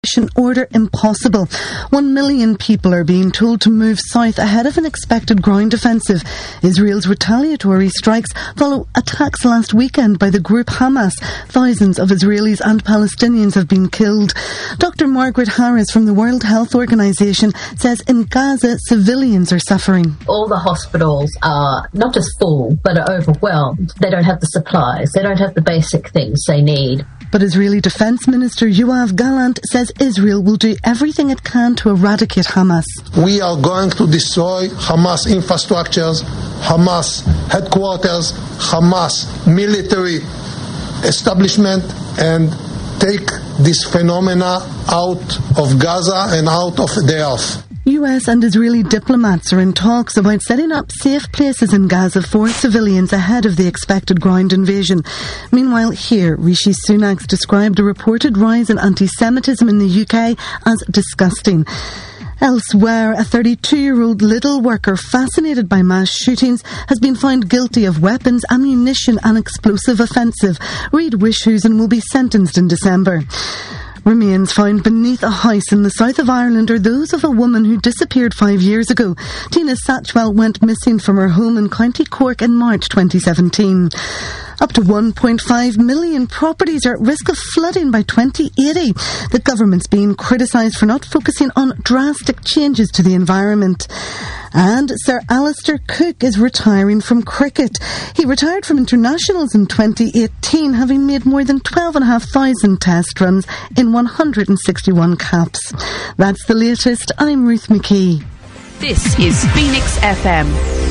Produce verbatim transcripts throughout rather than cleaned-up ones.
order impossible. One million people are being told to move south ahead of an expected ground offensive. Israel's retaliatory strikes follow attacks last weekend by the group Hamas. Thousands of Israelis and Palestinians have been killed. Doctor Margaret Harris from the World Health Organization says in Gaza, civilians are suffering. All the hospitals are not just full, but are overwhelmed. They don't have the supplies. They don't have the basic things they need. But Israeli Defense Minister Yoav Gallant says Israel will do everything it can to eradicate Hamas. We are going to destroy Hamas infrastructures, Hamas headquarters, Hamas military establishment, and take this phenomena out of Gaza and out of the earth. U S and Israeli diplomats are in talks about setting up safe places in Gaza for civilians ahead of the expected ground invasion. Meanwhile, here, Rishi Sunak's described a reported rise in anti-Semitism in the U K as disgusting. Elsewhere, a thirty-two-year-old Lidl worker fascinated by mass shootings has been found guilty of weapons, ammunition and explosive offensive. Reid Wishusen will be sentenced in December. Remains found beneath a house in the south of Ireland are those of a woman who disappeared five years ago. Tina Satchwell went missing from her home in County Cork in March twenty seventeen. Up to one point five million properties are at risk of flooding by twenty eighty. The government's being criticised for not focusing on drastic changes to the environment. And Sir Alistair Cook is retiring from cricket. He retired from internationals in twenty eighteen, having made more than twelve and a half thousand test runs in one hundred sixty-one caps. That's the latest. I'm Ruth McKee. This is Phoenix F M.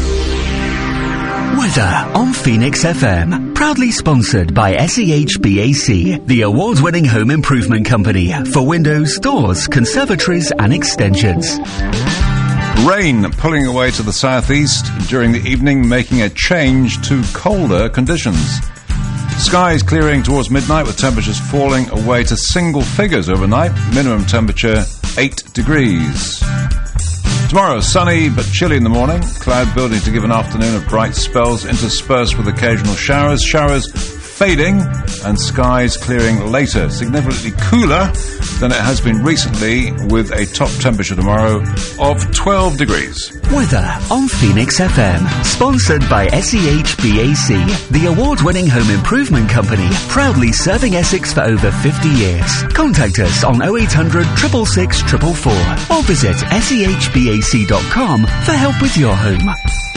Weather on Phoenix F M. Proudly sponsored by S E H B A C, the award-winning home improvement company for windows, doors, conservatories and extensions. Rain pulling away to the southeast during the evening, making a change to colder conditions. Skies clearing towards midnight with temperatures falling away to single figures overnight. Minimum temperature eight degrees. Tomorrow, sunny but chilly in the morning. Cloud building to give an afternoon of bright spells interspersed with occasional showers. Showers fading and skies clearing later. Significantly cooler than it has been recently, with a top temperature tomorrow of twelve degrees. Weather on Phoenix F M. Sponsored by S E H B A C, the award-winning home improvement company, proudly serving Essex for over fifty years. Contact us on oh eight hundred, six six six, four four four or visit S E H B A C dot com for help with your home.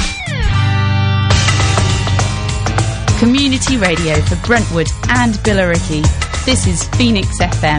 Community radio for Brentwood and Billericay. This is Phoenix F M.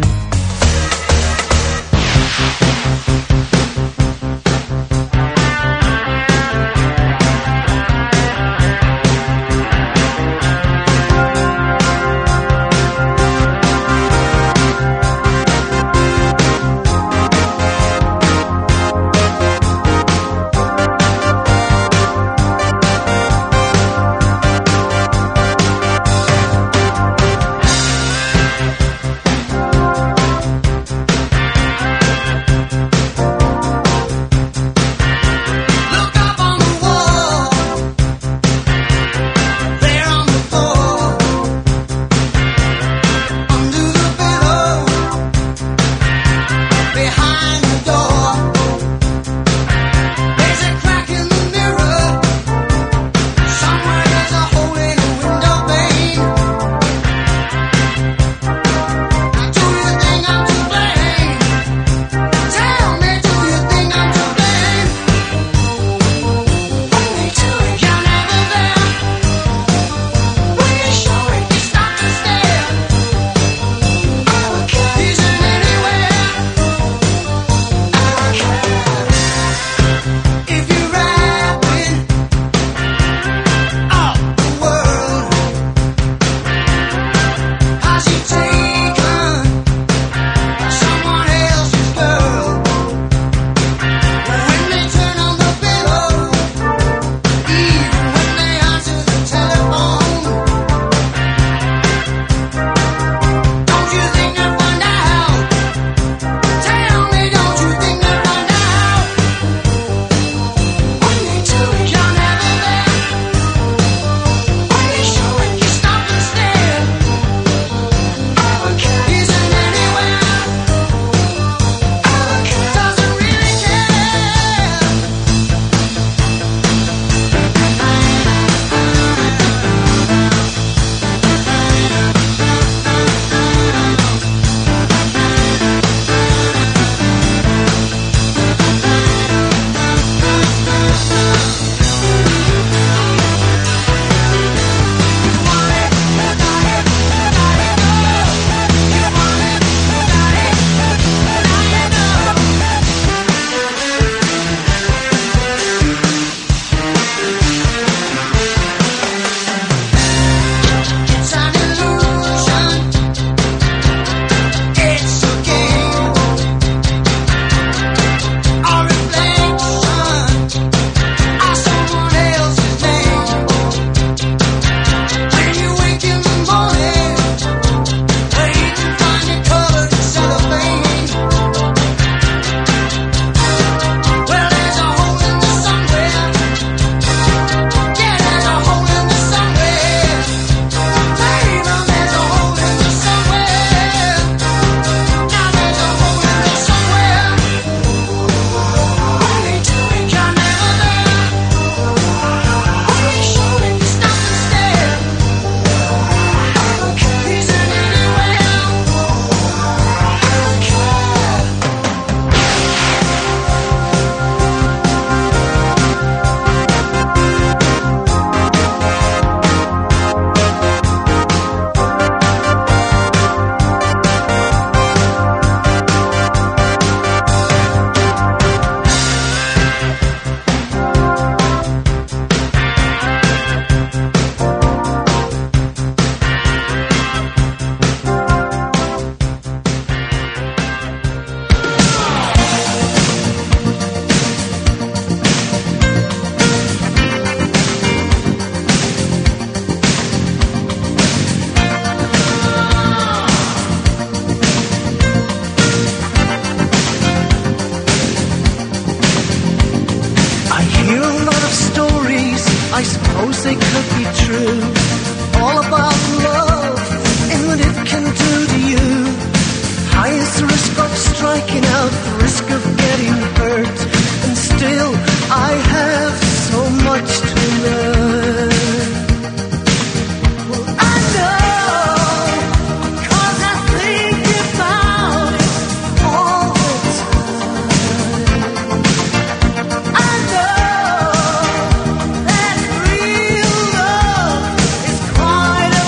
without the risk of getting hurt, and still I have so much to learn. Well, I know, 'cause I think about it all the time. I know that real love is quite a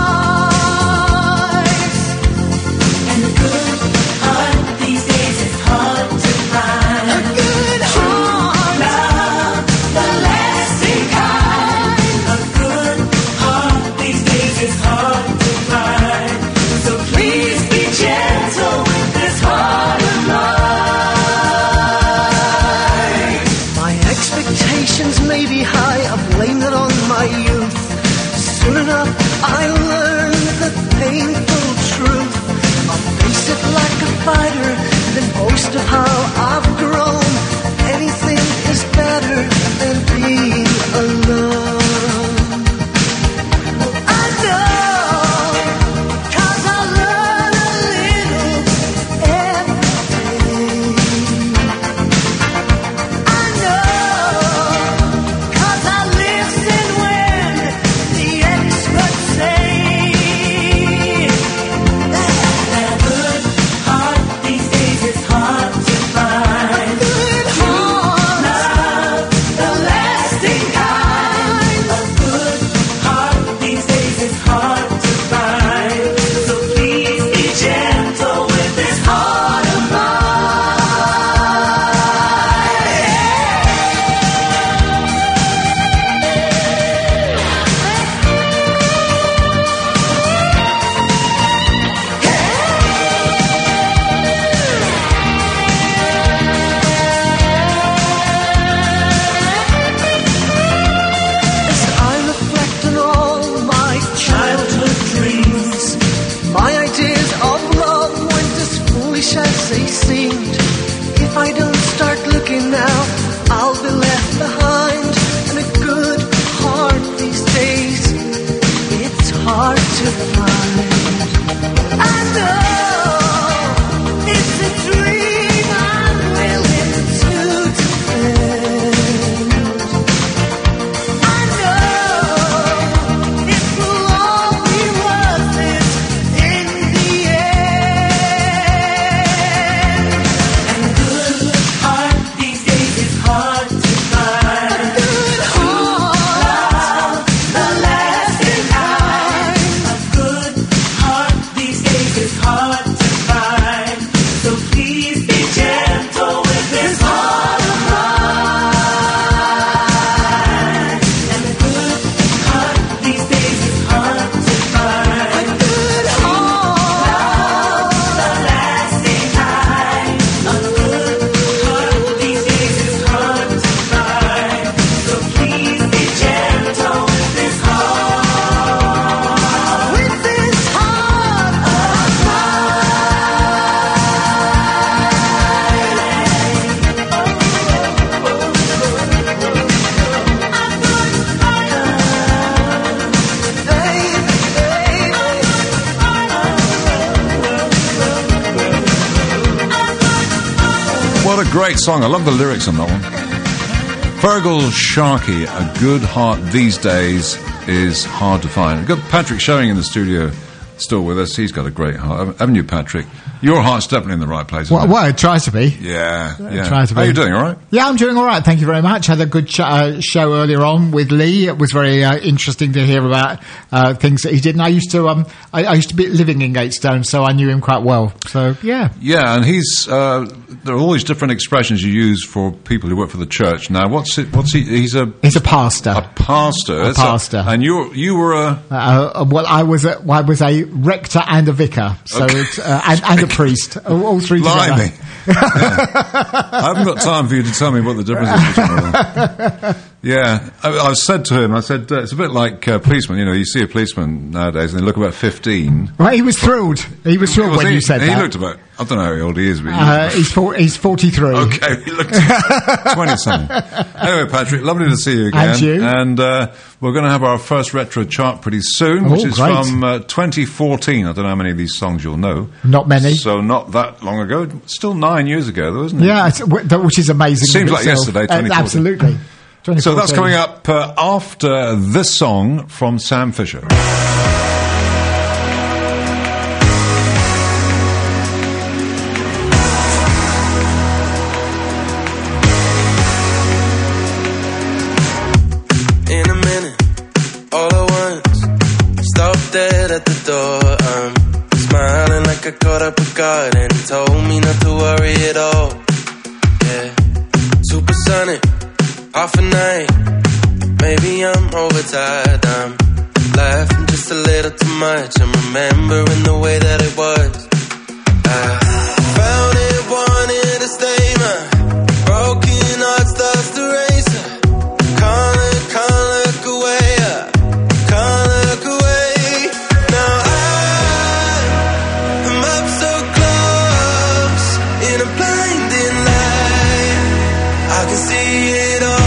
price, and a good heart these days is hard to find. A good heart, love, the lasting kind. A good heart these days is hard to find. So please be gentle with this heart of mine. My expectations may be high, I blame it on my youth. Soon enough I learned the painful truth. I'll face it like a fighter, then boast of how I've grown. Anything is better than being alone. I know, 'cause I learn a little every day. I know, 'cause I listen when the experts say that a good heart these days is hard to find. A good heart, love, the lasting kind. A good heart these days is hard to find. So please be gentle with this heart of As I reflect on all my childhood dreams, my ideas of love weren't as foolish as they seemed. If I don't start looking now, I'll be left behind. And a good heart these days, it's hard to find. I know it's a dream I'm willing to defend. I know it will all be worth it in the end. And a good heart these days is hard to find. A good heart, the lasting kind. A good heart these days is hard to find. So please be gentle with this heart of mine. And a good heart these days is hard to find. A good heart, the lasting kind. A good heart these days is hard to find. So please be gentle with this heart. With this heart of What a great song. I love the lyrics on that one. Fergal Sharkey, a good heart these days is hard to find. We've got Patrick Showing in the studio still with us. He's got a great heart. Haven't you, Patrick? Your heart's definitely in the right place. Well, isn't it? well, it tries to be. Yeah, yeah. tries to How be. are you doing, all right? Yeah, I'm doing all right. Thank you very much. Had a good ch- uh, show earlier on with Lee. It was very uh, interesting to hear about uh, things that he did. And I used to, um, I, I used to be living in Gatestone, so I knew him quite well. So yeah, Yeah, and he's, uh, there are all these different expressions you use for people who work for the church. Now, what's it, what's he, he's a, he's a pastor. a pastor. A pastor. and you you were a, Uh, well, I was a, I was a rector and a vicar, so Okay. it's, uh, and, and a priest, all, all three together. Blimey. Yeah. I haven't got time for you to tell me what the difference is between them. Yeah, I, I said to him, I said, uh, it's a bit like uh, policemen. You know, you see a policeman nowadays and they look about fifteen. Right, he was thrilled. He was thrilled Was when he? you said he that. He looked about, I don't know how old he is, but he Uh, looked he's four, he's forty-three. Okay, he looked twenty-something. Anyway, Patrick, lovely to see you again. And you. And uh, we're going to have our first retro chart pretty soon, Oh, which is great. from uh, twenty fourteen. I don't know how many of these songs you'll know. Not many. So not that long ago. Still nine years ago, though, isn't it? Yeah, it's, which is amazing. Seems like itself. yesterday, twenty fourteen. Uh, absolutely. So that's coming up uh, after this song from Sam Fisher. In a minute, all at once, stop dead at the door. I'm smiling like I caught up a guard and told me not to worry at all. Yeah, supersonic. Half a night, maybe I'm overtired. I'm laughing just a little too much. I'm remembering the way that it was. I found it, wanted to stay. My broken heart starts to race. Can't look, can't look away. Can't look away. Now I am up so close in a blinding light. I can see it all.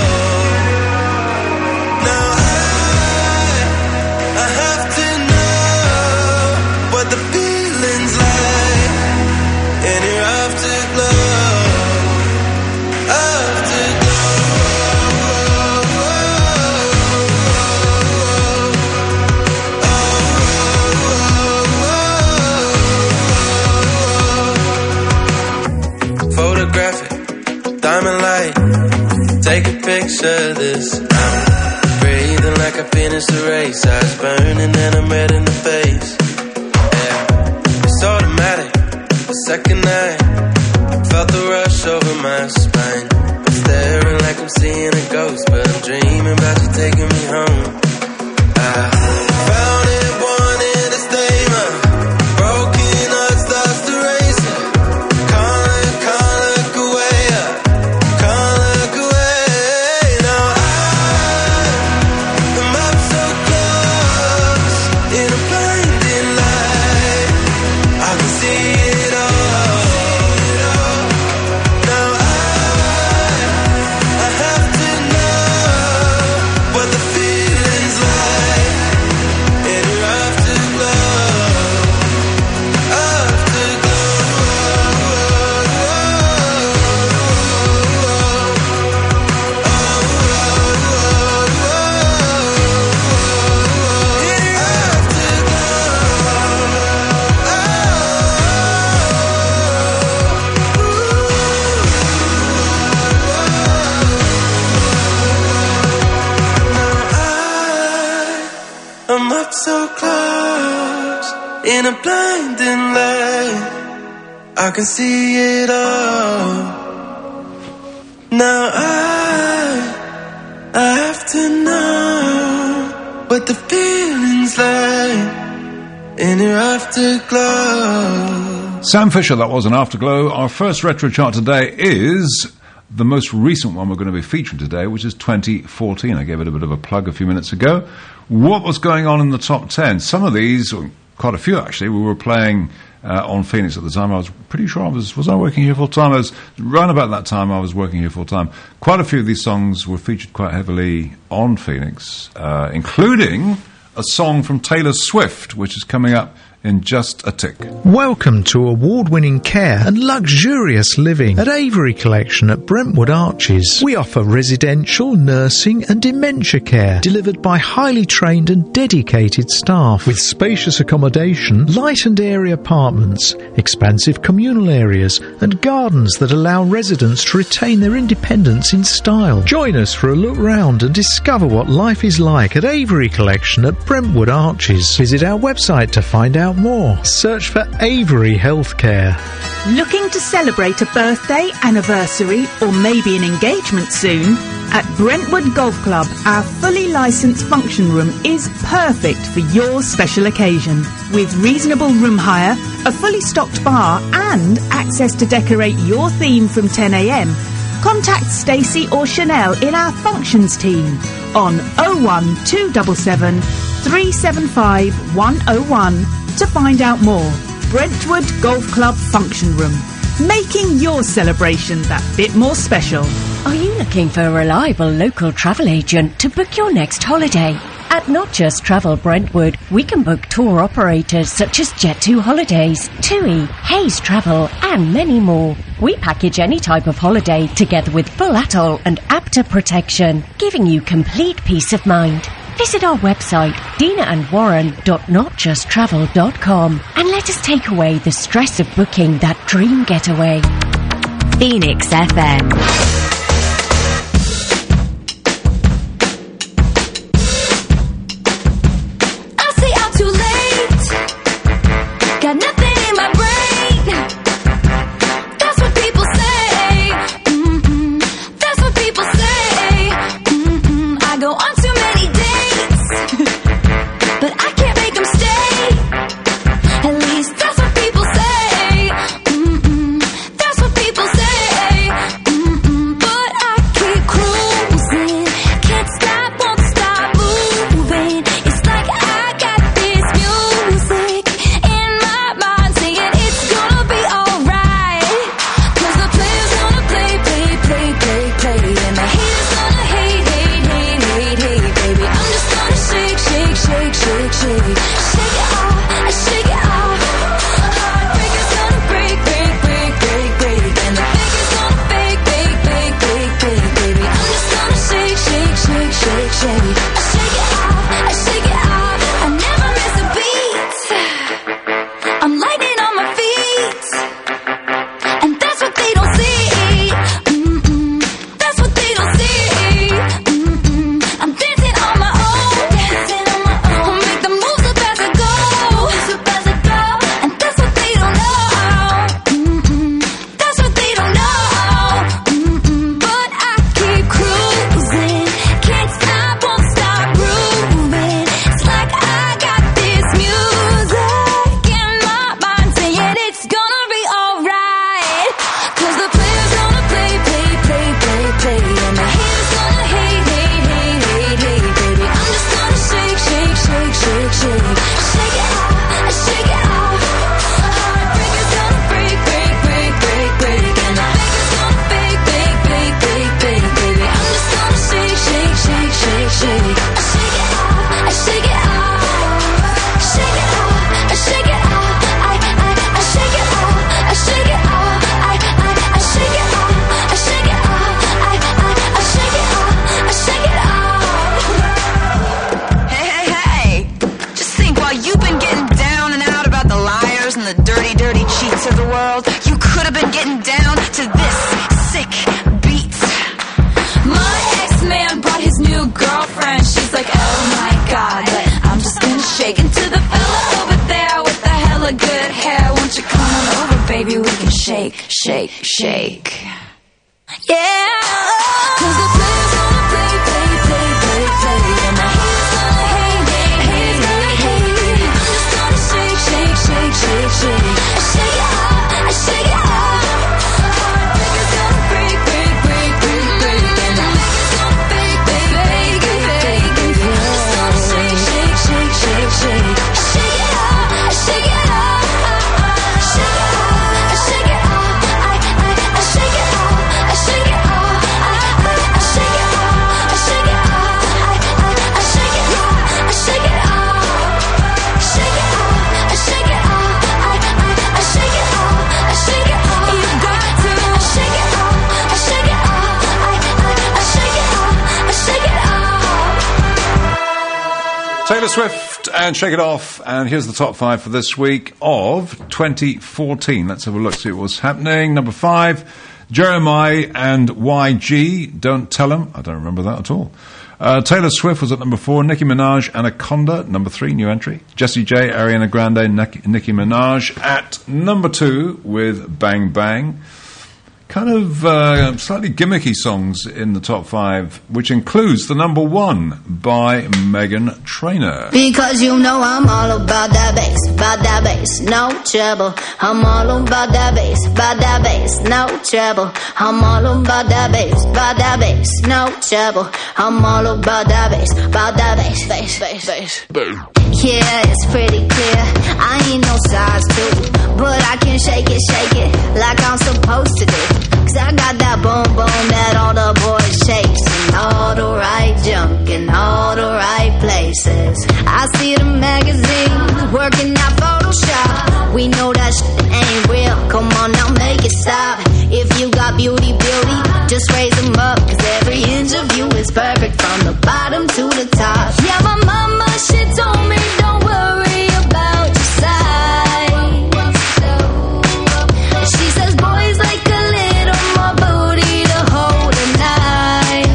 Diamond light, take a picture of this. I'm breathing like I finished the race. Eyes burning and I'm red in the face. Yeah, it's automatic. The second night, felt the rush over my spine. I'm staring like I'm seeing a ghost, but I'm dreaming about you taking me home. I found it, wanted to stay. My broken heart starts to race. Can't look, can't look away. I'm up so close in a blinding light. I can see it all. Now I, I have to know what the feeling's like in your afterglow. Sam Fisher, that was an Afterglow. Our first retro chart today is the most recent one we're going to be featuring today, which is twenty fourteen. I gave it a bit of a plug a few minutes ago. What was going on in the top ten? Some of these, quite a few actually, we were playing uh, on Phoenix at the time. I was pretty sure I was, was I working here full time? I was, around about that time I was working here full time. Quite a few of these songs were featured quite heavily on Phoenix, uh, including a song from Taylor Swift, which is coming up in just a tick. Welcome to award-winning care and luxurious living at Avery Collection at Brentwood Arches. We offer residential, nursing and dementia care delivered by highly trained and dedicated staff with spacious accommodation, light and airy apartments, expansive communal areas and gardens that allow residents to retain their independence in style. Join us for a look round and discover what life is like at Avery Collection at Brentwood Arches. Visit our website to find out more. Search for Avery Healthcare. Looking to celebrate a birthday, anniversary or maybe an engagement soon? At Brentwood Golf Club, our fully licensed function room is perfect for your special occasion. With reasonable room hire, a fully stocked bar and access to decorate your theme from ten a m, contact Stacey or Chanel in our functions team on oh one two seven seven, three seven five, one oh one to find out more. Brentwood Golf Club Function Room, making your celebration that bit more special. Are you looking for a reliable local travel agent to book your next holiday? At Not Just Travel Brentwood, we can book tour operators such as Jet two Holidays, TUI, Hayes Travel, and many more. We package any type of holiday together with full atoll and APTA protection, giving you complete peace of mind. Visit our website, dina and warren dot not just travel dot com, and let us take away the stress of booking that dream getaway. Phoenix F M. Taylor Swift and Shake It Off, and here's the top five for this week of twenty fourteen. Let's have a look, see what's happening. Number five, Jeremiah and Y G, Don't Tell 'Em. I don't remember that at all. Uh, Taylor Swift was at number four. Nicki Minaj, Anaconda, number three, new entry. Jessie J, Ariana Grande, Nicki, Nicki Minaj at number two with Bang Bang. Kind of uh, slightly gimmicky songs in the top five, which includes the number one by Meghan Trainor. Because you know I'm all about that bass, about that bass, no trouble. I'm all about that bass, about that bass, no trouble. I'm all about that bass, about that bass, no trouble. I'm all about that bass, about that bass, bass, bass, bass. Boom. Yeah, it's pretty clear. I ain't no size two, but I can shake it, shake it like I'm supposed to do. Cause I got that boom boom that all the boys chase, and all the right junk in all the right place. beauty, beauty. Just raise them up, cause every inch of you is perfect from the bottom to the top. Yeah, my mama, she told me don't worry about your size. She says boys like a little more booty to hold a knife.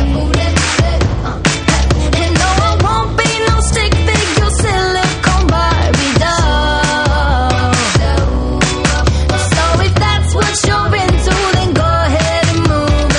And no, I won't be no stick figure silicone Barbie doll. So if that's what you're into, then go ahead and move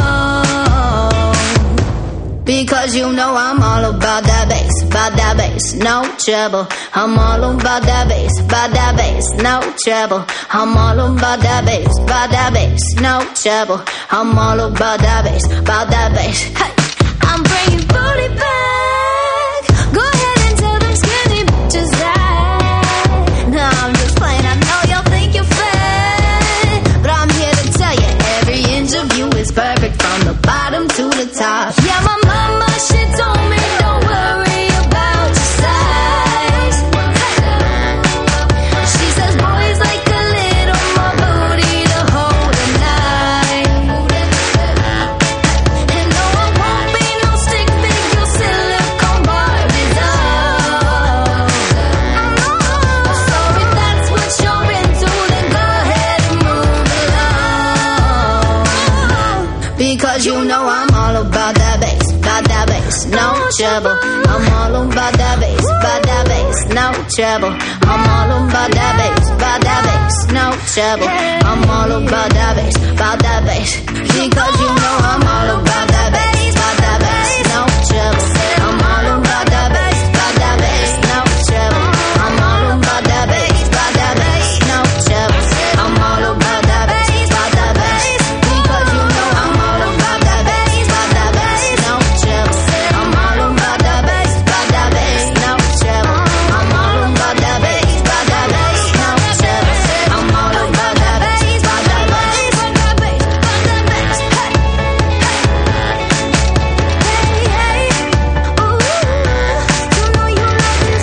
along. Because you know I'm all about that bass, about that bass, no trouble. I'm all about that bass, about that bass, no trouble. I'm all about that bass, about that bass, no trouble. I'm all about that bass, about that bass. Hey, I'm bringing booty back. Go ahead and tell them skinny bitches that. No, I'm just playing. I know y'all think you're fat, but I'm here to tell you every inch of you is perfect from the bottom to the top. Yeah, my mama, she told me don't worry about your size. She says boys like a little more booty to hold a knife. And no, I won't be no stick figure silicone Barbie doll. So if that's what you're into, then go ahead and move along. Because you know I'm all about that bass, about that bass, no trouble. I'm all about that bass, about that bass, no trouble. I'm all about that bass, about that bass, no trouble. I'm all about that bass, about that bass. Because you know I'm all about that bass, about that bass, no trouble. I'm all about that bass, about that bass, no trouble. I'm all about that bass, about that bass, no trouble. I'm all about that bass, about that bass. Because you know I'm all about that bass, about that bass, no trouble. I'm all about that bass, about that bass, no trouble. I'm all about that bass, about that bass, no trouble. I'm all about that bass, about that bass, about that bass, about that bass. Hey, hey, hey, ooh, you know you love this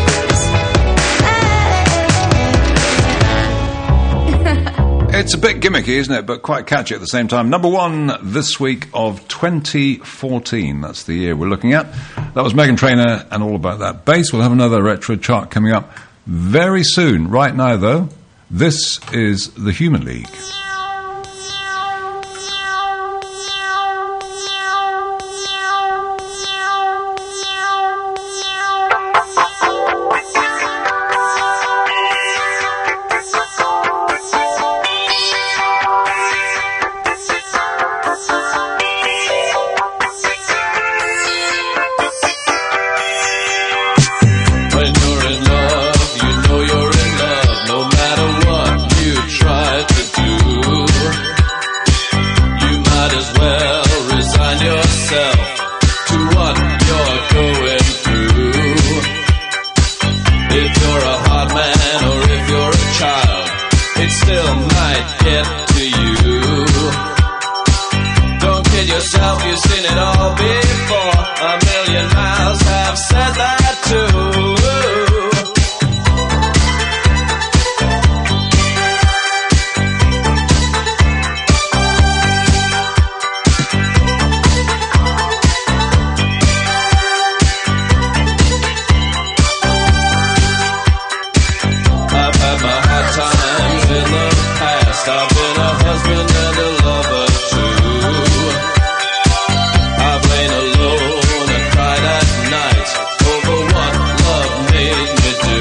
bass. It's a bit gimmicky, isn't it? But quite catchy at the same time. Number one this week of twenty fourteen. That's the year we're looking at. That was Meghan Trainor and All About That Bass. We'll have another retro chart coming up very soon. Right now, though, this is the Human League. When you're in love, you know you're in love, no matter what you try to do. You might as well resign yourself to what you're going through. If you're a hard man or if you're a child, it still might get to you. Don't kid yourself, you've seen it all before. A million miles have said that too. I've had my hard times in the past. I've been a husband and a lover too. I've lain alone and cried at night over what love made me do.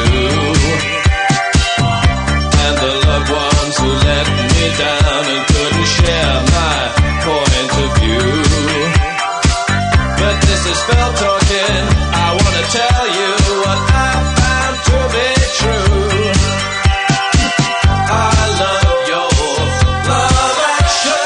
And the loved ones who let me down and couldn't share my point of view. But this is Phil talking. I want to tell you what I found to be true. I love your love action.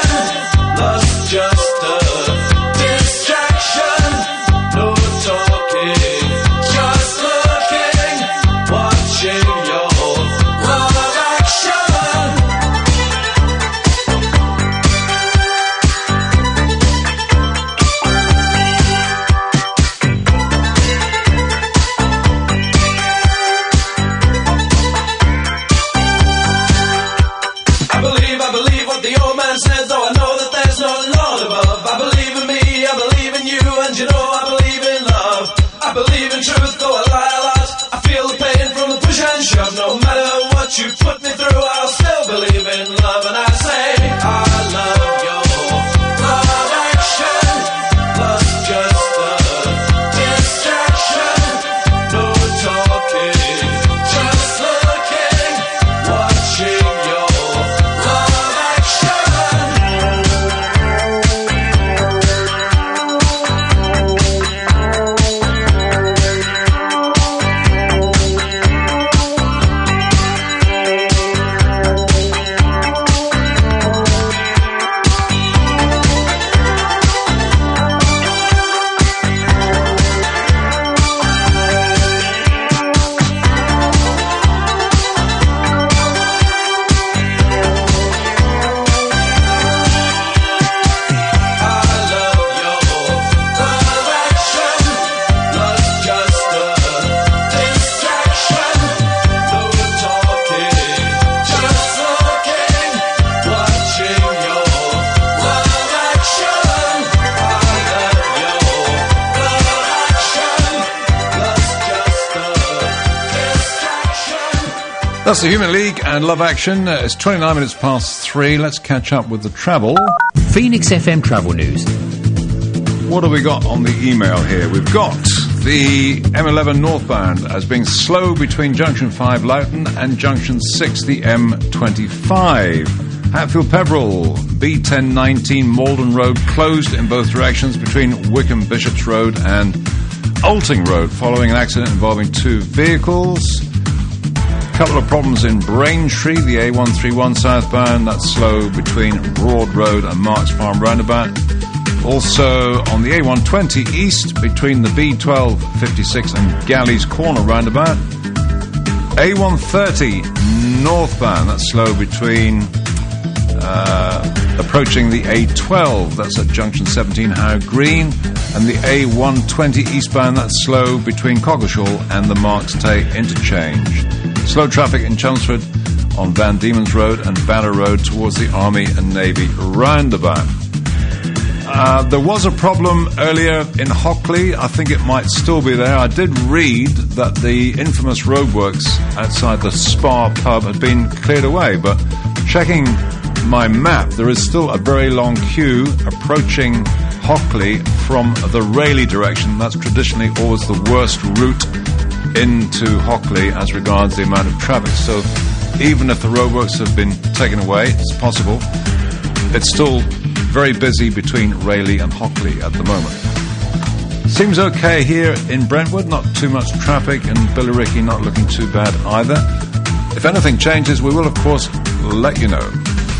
That's the Human League and Love Action. Uh, it's twenty-nine minutes past three. Let's catch up with the travel. Phoenix F M travel news. What have we got on the email here? We've got the M eleven northbound as being slow between Junction five Loughton and Junction six, the M twenty-five. Hatfield Peveril, B ten nineteen Malden Road closed in both directions between Wickham Bishops Road and Alting Road following an accident involving two vehicles. A couple of problems in Braintree, the A one thirty-one southbound, that's slow between Broad Road and Marks Farm Roundabout. Also on the A one twenty east between the B twelve fifty-six and Galleys Corner Roundabout. A one thirty northbound, that's slow between uh, approaching the A twelve, that's at Junction seventeen Howe Green, and the A one twenty eastbound, that's slow between Coggeshall and the Marks Tay interchange. Slow traffic in Chelmsford on Van Diemen's Road and Banner Road towards the Army and Navy roundabout. Uh, there was a problem earlier in Hockley. I think it might still be there. I did read that the infamous roadworks outside the Spa pub had been cleared away, but checking my map, there is still a very long queue approaching Hockley from the Rayleigh direction. That's traditionally always the worst route into Hockley as regards the amount of traffic. So even if the roadworks have been taken away, it's possible, it's still very busy between Rayleigh and Hockley at the moment. Seems okay here in Brentwood, not too much traffic, and Billericay not looking too bad either. If anything changes, we will of course let you know.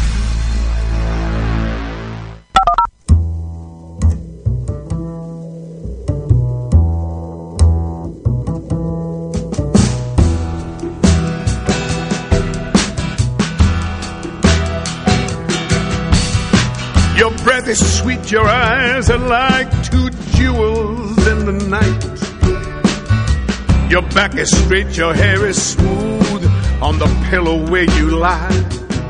Your breath is sweet, your eyes are like two jewels in the night. Your back is straight, your hair is smooth on the pillow where you lie.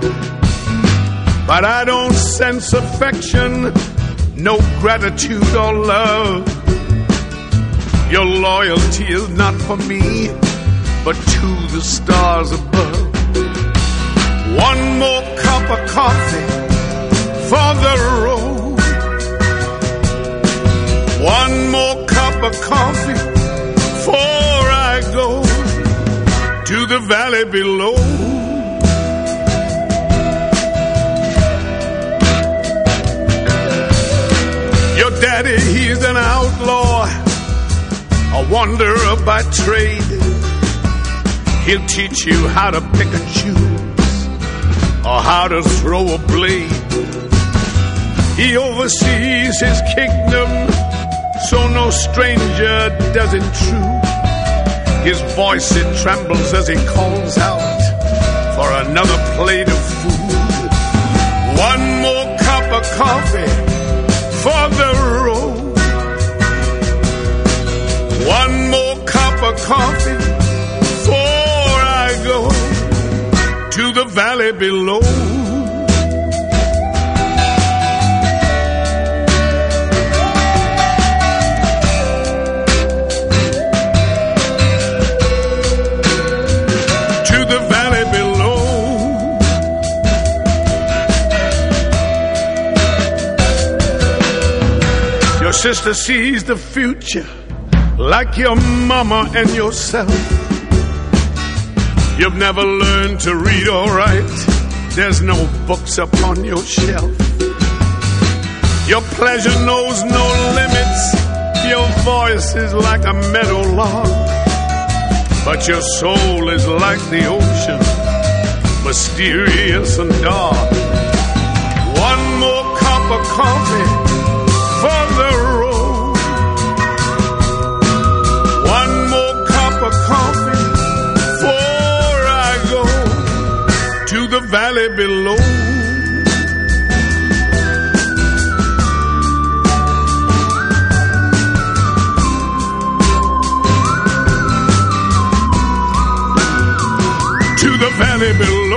But I don't sense affection, no gratitude or love. Your loyalty is not for me, but to the stars above. One more cup of coffee for the road. One more cup of coffee before I go to the valley below. Your daddy, he's an outlaw, a wanderer by trade. He'll teach you how to pick and choose or how to throw a blade. He oversees his kingdom, so no stranger does intrude. His voice, it trembles as he calls out for another plate of food. One more cup of coffee for the road. One more cup of coffee before I go to the valley below. Your sister sees the future like your mama and yourself. You've never learned to read or write. There's no books upon your shelf. Your pleasure knows no limits. Your voice is like a meadowlark, but your soul is like the ocean, mysterious and dark. One more cup of coffee for the road. One more cup of coffee before I go to the valley below. To the valley below.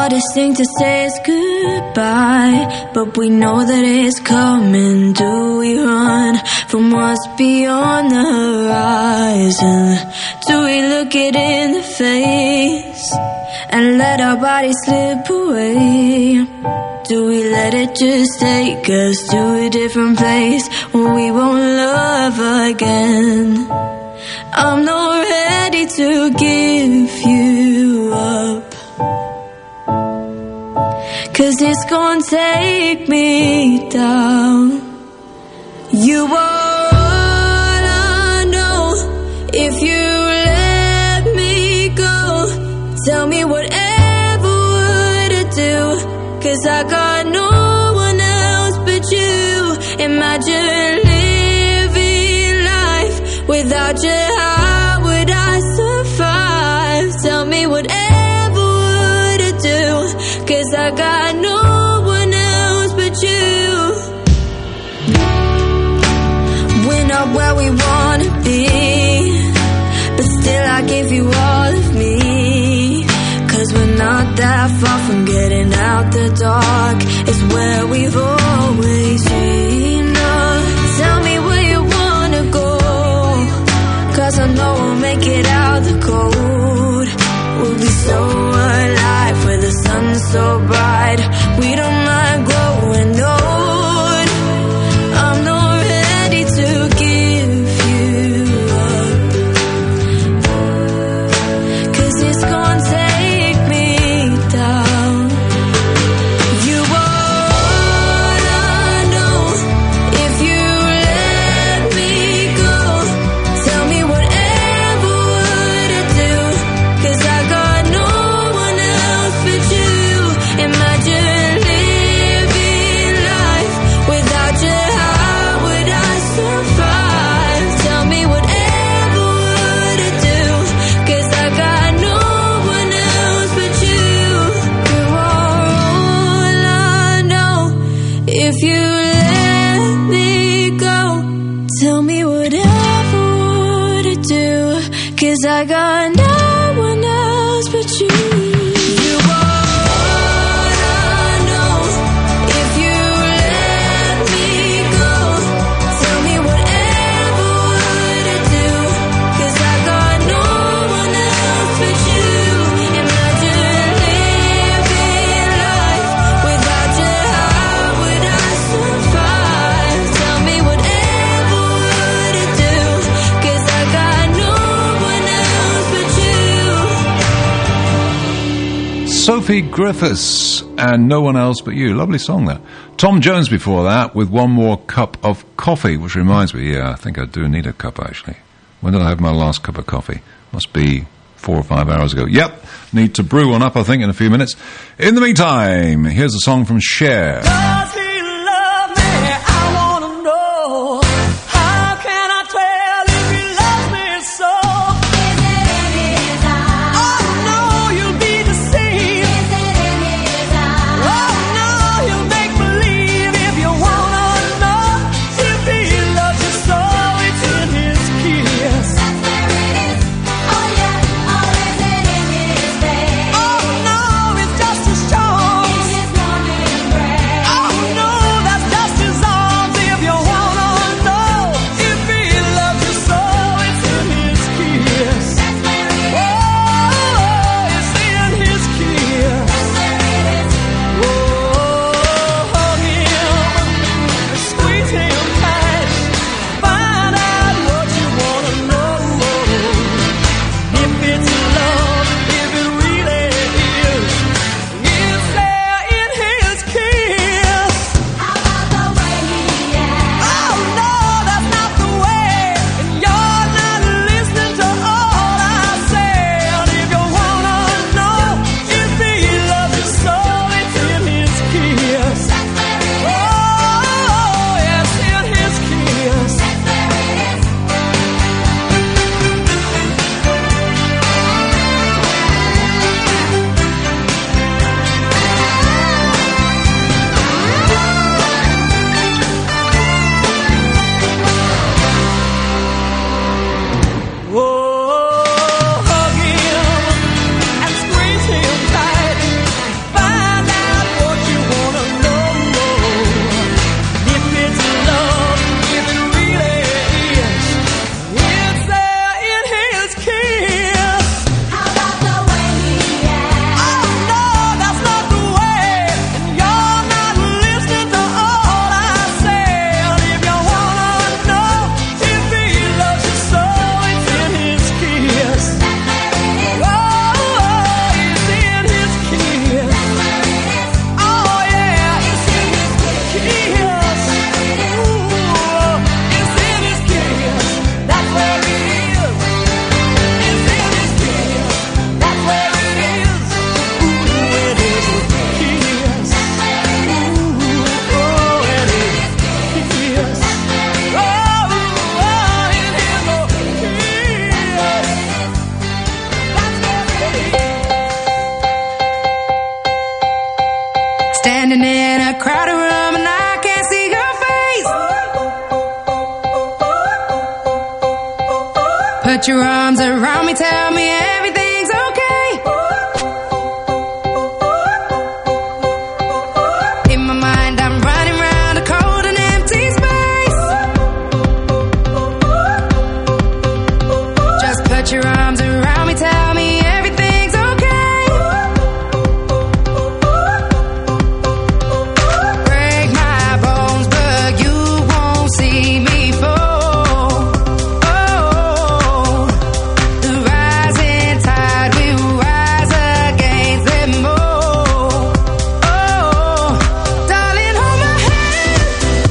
hardest thing to say is goodbye, but we know that it's coming. Do we run from what's beyond the horizon? Do we look it in the face and let our bodies slip away? Do we let it just take us to a different place where we won't love again? I'm not ready to give you up, 'cause it's gonna take me down. You are all I know. If you let me go, tell me whatever would I do, 'cause I got no one else but you. Imagine living life without you. How would I survive? Tell me whatever would I do, 'cause I got no one else but you. We're not where we wanna be, but still I give you all of me, 'cause we're not that far from getting out the dark. It's where we've always been. Oh, tell me where you wanna go, 'cause I know we'll make it out the cold. We'll be so alive where the sun's so bright. We don't mind growing old. I'm not ready to give you up, 'cause it's gonna take me down. You are all I know. If you let me go, tell me whatever would I do, 'cause I got no one else but you. Imagine living life without you. How would I survive? Tell me whatever would I do, 'cause I got no one else but you. You are all I know. If you let me go, tell me whatever would I do, 'cause I got no one else but you. You are all I know. If you let me go, tell me whatever would I do, 'cause I got no one else but you. Imagine living life without you. How would I survive? Tell me whatever would I do, 'cause I got no one else but you. Sophie Griffiths and No One Else But You. Lovely song there. Tom Jones before that with One More Cup of Coffee, which reminds me, yeah, I think I do need a cup actually. When did I have my last cup of coffee? Must be four or five hours ago. Yep, need to brew one up, I think, in a few minutes. In the meantime, here's a song from Cher. Does he love me? I wanna know. How can I tell if he loves me so? Is it in his eyes? Oh no, you'll be deceived. Is it in his eyes? Oh no, you'll make believe if you wanna know. If he loves you so, it's in his kiss. That's where it is. Oh yeah. Oh, is it in his face? Oh no, it's just as strong. In his morning breath. Oh standing in a crowded room and I can't see your face. Put your arms around me, tell me everything's okay. In my mind I'm running round a cold and empty space. Just put your arms around me, tell me everything's okay. Break my bones, but you won't see me fall. Oh, the rising tide will rise against them all. Oh, darling, hold my hand.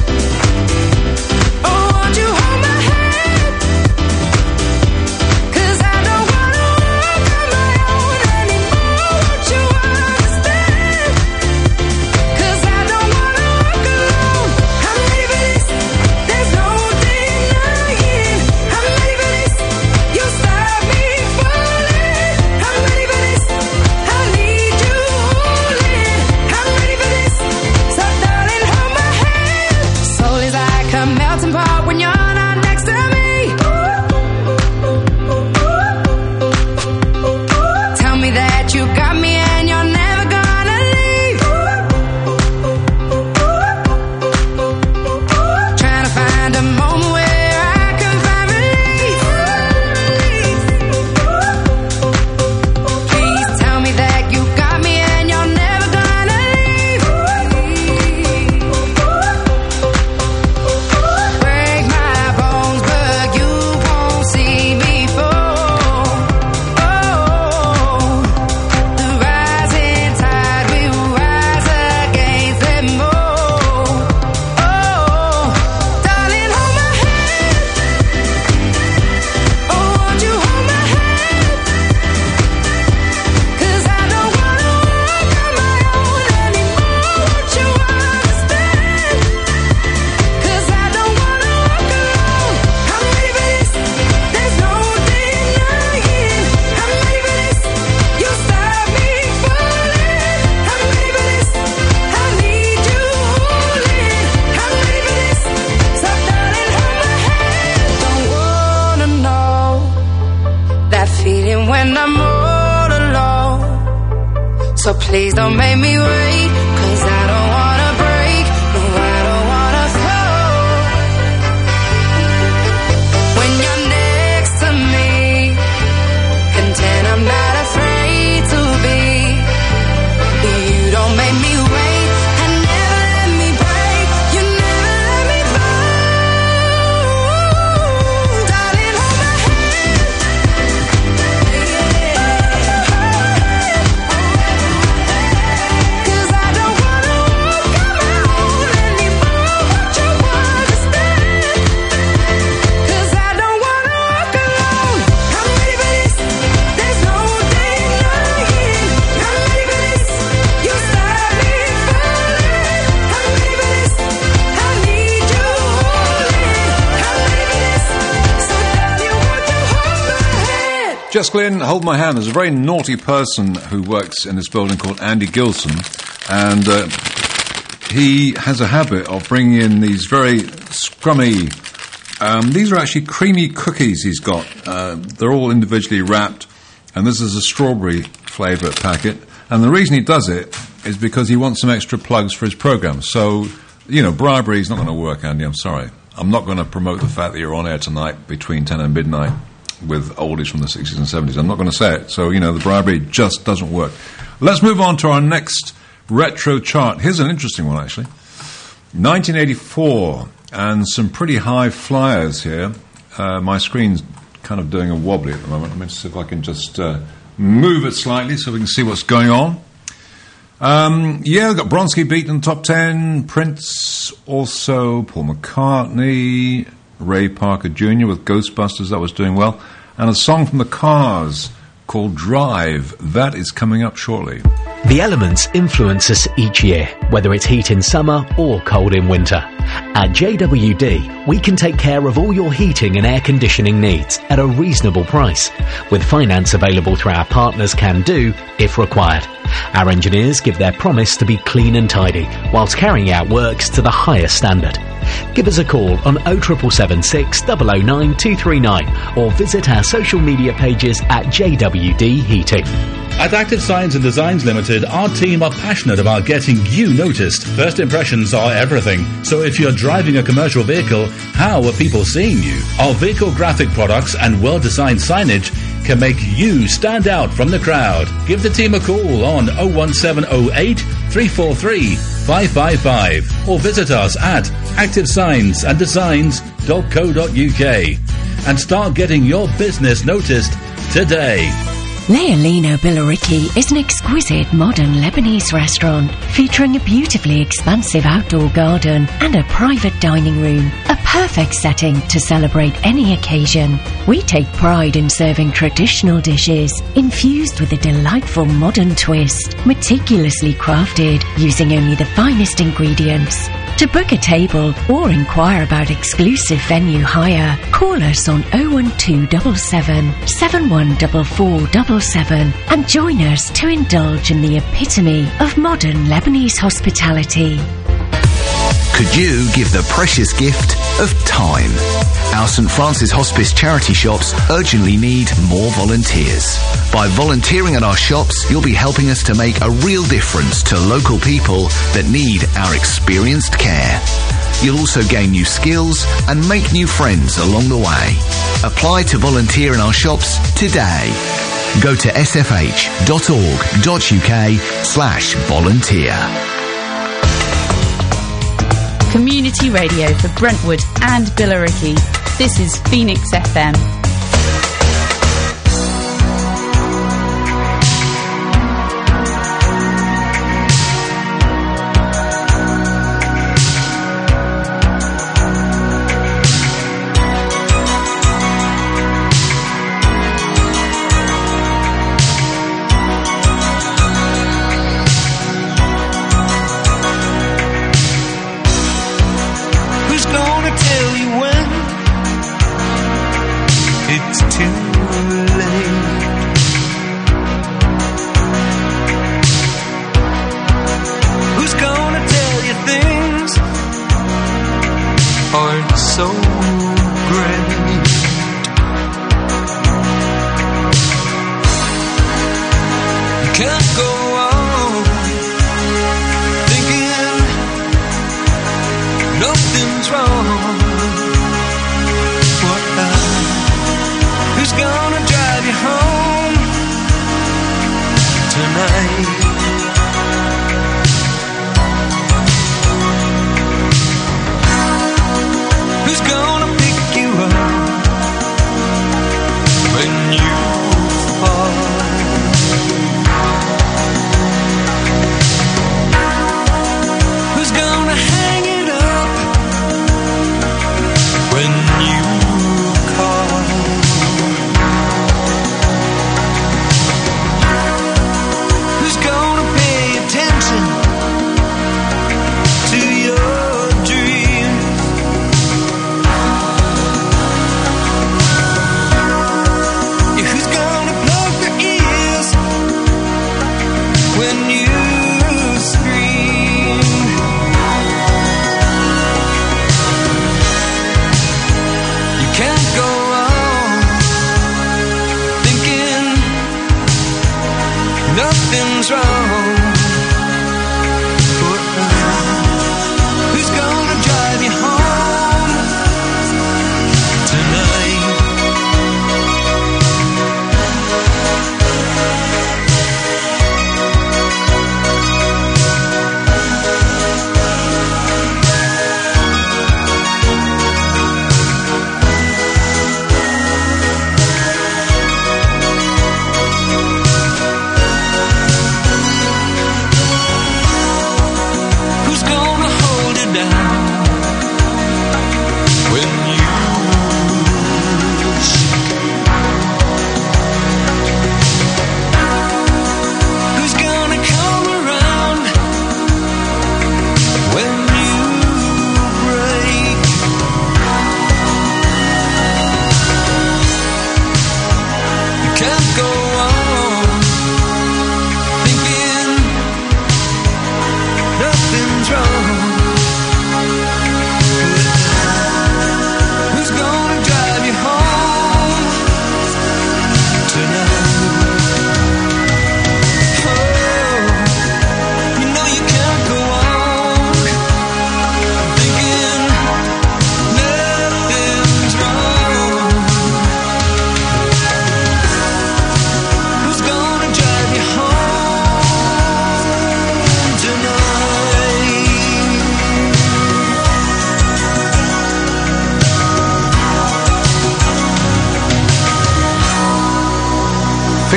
Oh, won't you hold my hand? 'Cause I don't wanna walk on my own anymore. Won't you understand? 'Cause I don't wanna walk alone. I'm ready for this. There's no denying. I'm ready for this. You stop me falling. I'm ready for this. I need you holding. I'm ready for this. So darling, hold my hand. Soul is like a melting pot when you're not next to me. Tell me that you got me and you're never gonna leave. Trying to find a moment where I can find relief. Please tell me that you got me and you're never gonna leave. Break my bones, but you won't see me fall. Oh, the rising tide will rise against them all. Oh, darling, hold my hand. Oh, won't you hold my hand? 'Cause I don't wanna walk on my own anymore. Won't you understand? 'Cause I don't wanna walk alone. I'm ready for this. There's no denying. I'm ready for this. You stop me falling. I'm ready for this. I need you holding. I'm ready for this. So darling, hold my hand. Don't wanna know that feeling when I'm all alone. So please don't make me wait, 'cause I don't wanna break. No, I don't wanna fall. When you're next to me, content I'm not afraid to be. You don't make me wait and never let me break. You never let me fall. Darling, hold my hand. 'Cause I don't wanna walk on my own anymore. Won't you understand? 'Cause I don't wanna walk alone. I'm ready for this. There's no denying. I'm ready for this. You stop me falling. I'm ready for this. I need you holding. I'm ready for this. So darling, won't you hold my hand? Jess Glynn, hold my hand. There's a very naughty person who works in this building called Andy Gilson, and uh, he has a habit of bringing in these very scrummy. Um, these are actually creamy cookies he's got. Uh, they're all individually wrapped, and this is a strawberry flavour packet. And the reason he does it is because he wants some extra plugs for his programme. So, you know, bribery is not going to work, Andy. I'm sorry. I'm not going to promote the fact that you're on air tonight between ten and midnight with oldies from the sixties and seventies. I'm not going to say it. So, you know, the bribery just doesn't work. Let's move on to our next retro chart. Here's an interesting one, actually. nineteen eighty-four, and some pretty high flyers here. Uh, my screen's kind of doing a wobbly at the moment. Let me see if I can just uh, move it slightly so we can see what's going on. Um, yeah, we've got Bronski beaten in the top ten, Prince, also Paul McCartney, Ray Parker Junior with Ghostbusters, that was doing well, and a song from the Cars called Drive, that is coming up shortly. The elements influence us each year, whether it's heat in summer or cold in winter. At J W D, we can take care of all your heating and air conditioning needs at a reasonable price, with finance available through our partners Can Do if required. Our engineers give their promise to be clean and tidy whilst carrying out works to the highest standard. Give us a call on oh seven seven six, zero zero nine, two three nine or visit our social media pages at J W D Heating. At Active Science and Designs Limited, our team are passionate about getting you noticed. First impressions are everything. So if you're driving a commercial vehicle, how are people seeing you? Our vehicle graphic products and well-designed signage can make you stand out from the crowd. Give the team a call on oh one seven oh eight, three four three, five five five or visit us at active signs and designs dot co dot U K and start getting your business noticed today. Leolino Billericay is an exquisite modern Lebanese restaurant featuring a beautifully expansive outdoor garden and a private dining room, a perfect setting to celebrate any occasion. We take pride in serving traditional dishes infused with a delightful modern twist, meticulously crafted using only the finest ingredients. To book a table or inquire about exclusive venue hire, call us on oh one two seven seven, seven one four four seven seven and join us to indulge in the epitome of modern Lebanese hospitality. Could you give the precious gift of time? Our St Francis Hospice charity shops urgently need more volunteers. By volunteering at our shops, you'll be helping us to make a real difference to local people that need our experienced care. You'll also gain new skills and make new friends along the way. Apply to volunteer in our shops today. Go to s f h dot org dot u k slash volunteer. Community radio for Brentwood and Billericay. This is Phoenix F M.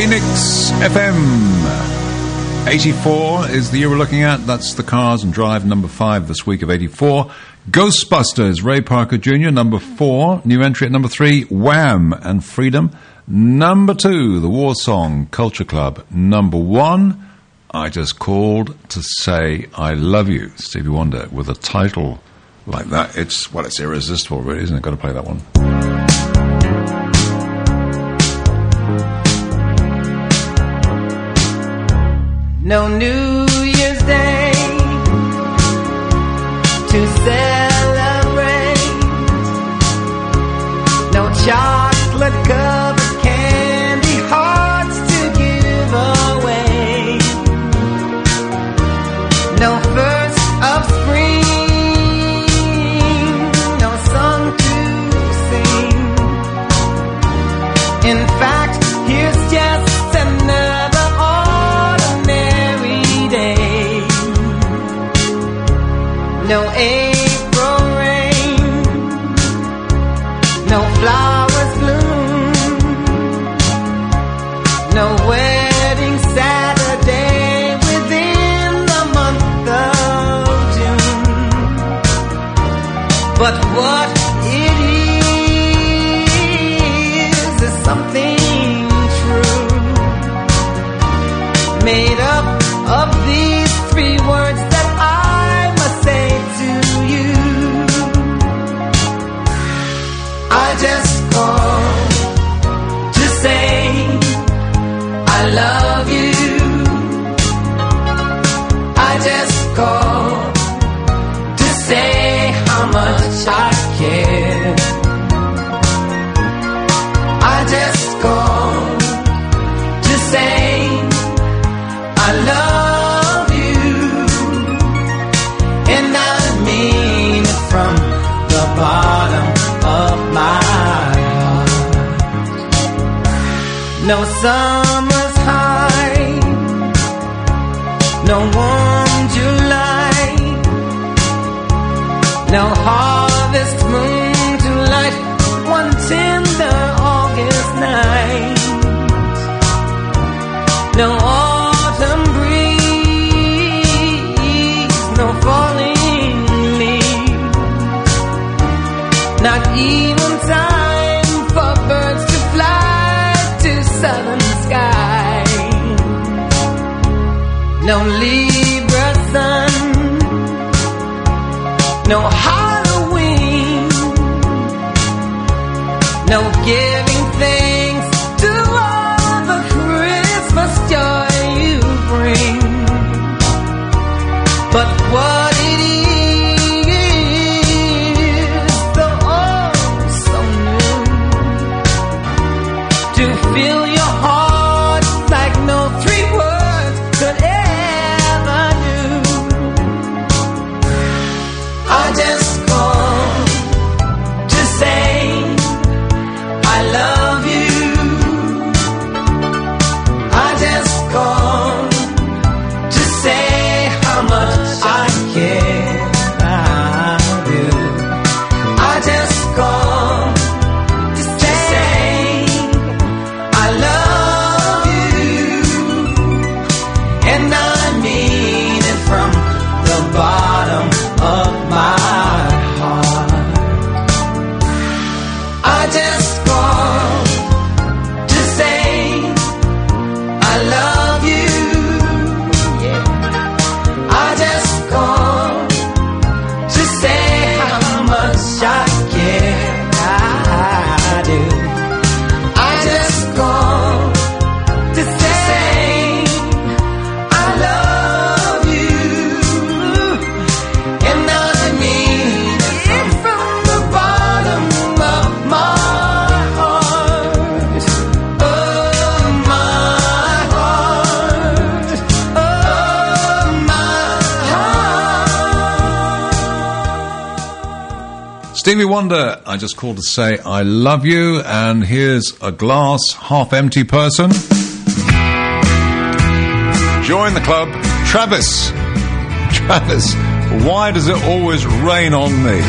Phoenix F M. eighty-four is the year we're looking at. That's the Cars and Drive, number five this week of eighty-four. Ghostbusters, Ray Parker Junior, number four. New entry at number three, Wham! And Freedom. Number two, the War Song, Culture Club. Number one, I Just Called to Say I Love You, Stevie Wonder, with a title like that. It's, well, it's irresistible, really, isn't it? Got to play that one. No New Year's Day to celebrate. No chocolate covered candy hearts to give away. No first of spring, no song to sing. In fact, here's just another no April rain, no flowers bloom, no wedding Saturday within the month of June. But what it is is something true, made up of these three words that I I just called to say I love you. I just called to say how much I care. I just called to say I love you, and I mean it from the bottom of my heart. No summer's high, no warm July, no harvest moon to light one tender August night, no autumn breeze, no falling leaves, not even time for birds to fly to southern sky. No Libra sun, no Halloween, no giving thanks to all the Christmas joy you bring. But what it is, though oh so new, to fill your heart like no three words could ever do. I just called to say I love you. I just called to say how much I care. I do. I just called to say I love you, and I mean it from the bottom of my heart. I just called to say I love you. Yeah. I just called to say how much I care. I do. I just called to say I love you, and I mean it from the bottom of my heart. Oh, my heart. Oh, my heart. Stevie Wonder, I just called to say I love you, and here's a glass half empty person. Join the club, Travis. Travis, why does it always rain on me?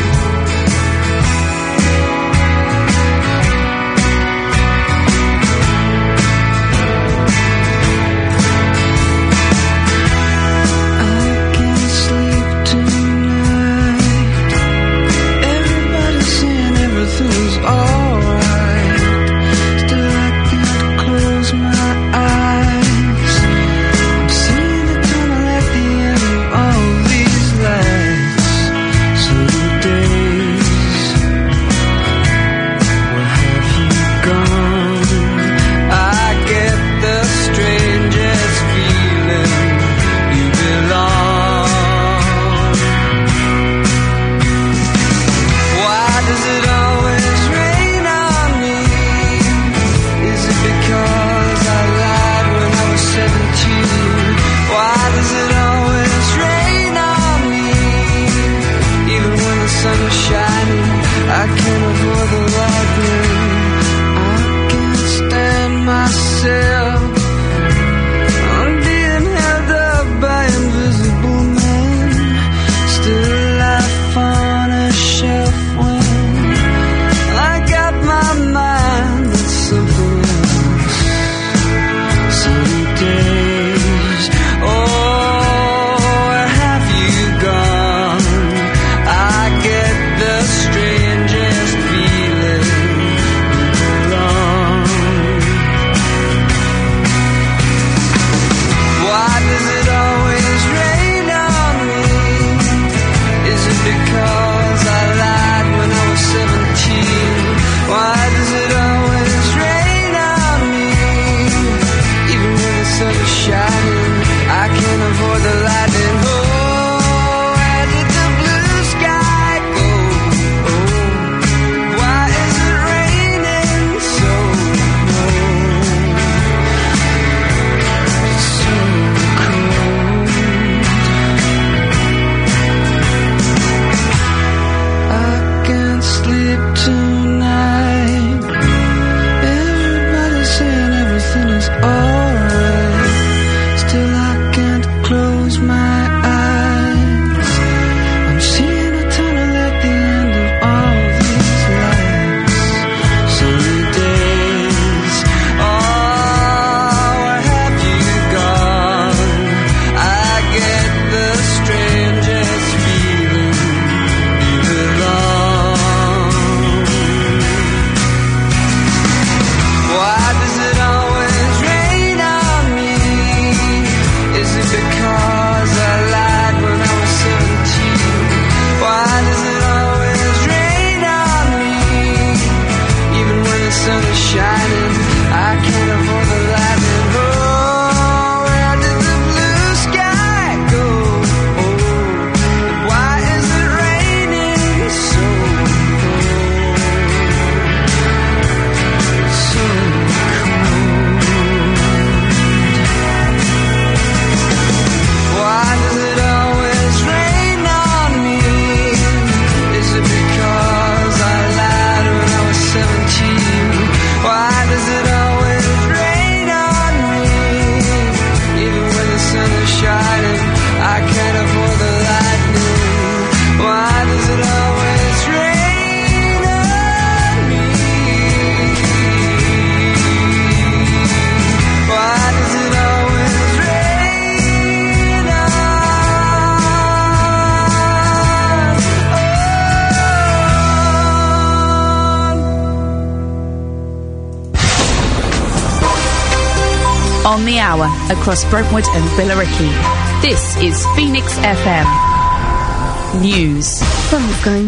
on the hour across Brentwood and Billericay. This is Phoenix F M News. From Sky